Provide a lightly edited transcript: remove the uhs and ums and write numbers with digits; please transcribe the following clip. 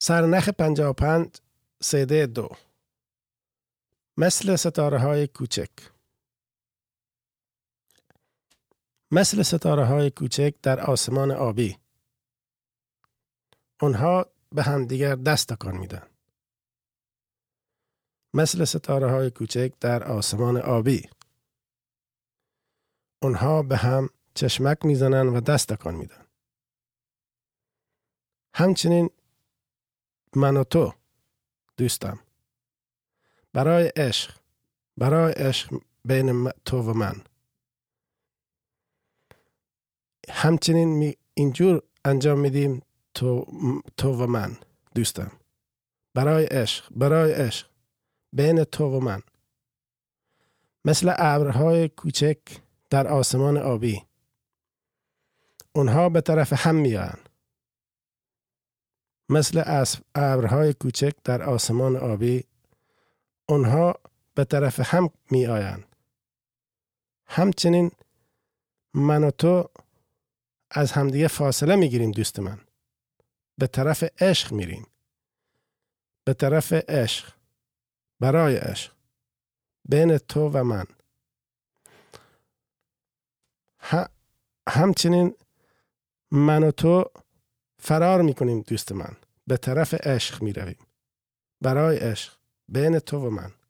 سرنخ 55 سده 2 مثل ستاره های کوچک. مثل ستاره های کوچک در آسمان آبی. اونها به همدیگر دست تکان میدن. مثل ستاره های کوچک در آسمان آبی. اونها به هم چشمک میزنن و دست تکان میدن. همچنین من و تو دوستم. برای عشق بین تو و من. همچنین اینجور انجام میدیم تو و من دوستم. برای عشق بین تو و من. مثل ابرهای کوچک در آسمان آبی. اونها به طرف هم میان. مثل ابرهای کوچک در آسمان آبی. اونها به طرف هم می آیند. همچنین من و تو از همدیگه فاصله می گیریم دوست من. به طرف عشق میریم. به طرف عشق. برای عشق. بین تو و من. همچنین من و تو فرار می کنیم دوست من. به طرف عشق می رویم. برای عشق. بین تو و من.